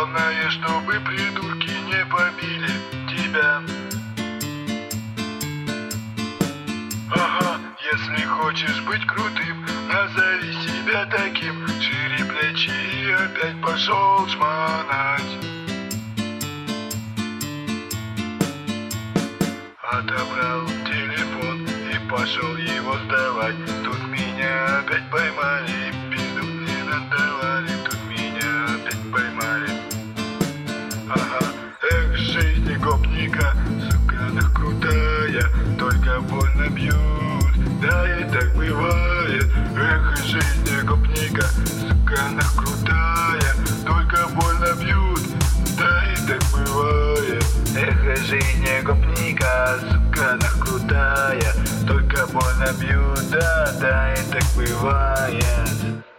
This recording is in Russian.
Главное, чтобы придурки не побили тебя. Ага, если хочешь быть крутым, назови себя таким. Шире плечи и опять пошел шмонать. Отобрал телефон и пошел его сдавать. Тут меня опять поймали, пизду мне надавали. Тут меня опять поймали. Ага, эх, жизнь гопника, сука, она крутая, только больно бьют, да и так бывает. Эх, жизнь гопника, сука, она крутая, только больно бьют, да и так бывает. Эх, жизнь гопника, сука, она крутая, только больно бьют, да и так бывает.